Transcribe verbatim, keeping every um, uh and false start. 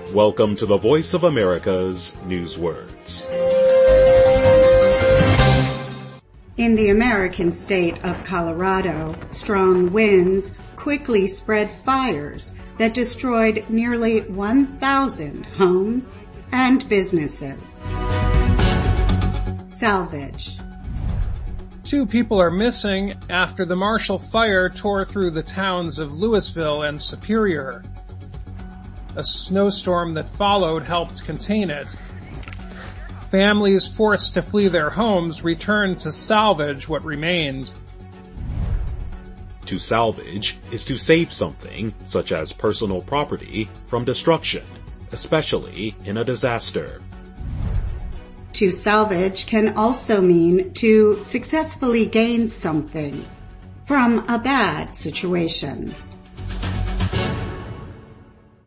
Welcome to the Voice of America's Newswords. In the American state of Colorado, strong winds quickly spread fires that destroyed nearly one thousand homes and businesses. Salvage. Two people are missing after the Marshall Fire tore through the towns of Louisville and Superior. A snowstorm that followed helped contain it. Families forced to flee their homes returned to salvage what remained. To salvage is to save something, such as personal property, from destruction, especially in a disaster. To salvage can also mean to successfully gain something from a bad situation.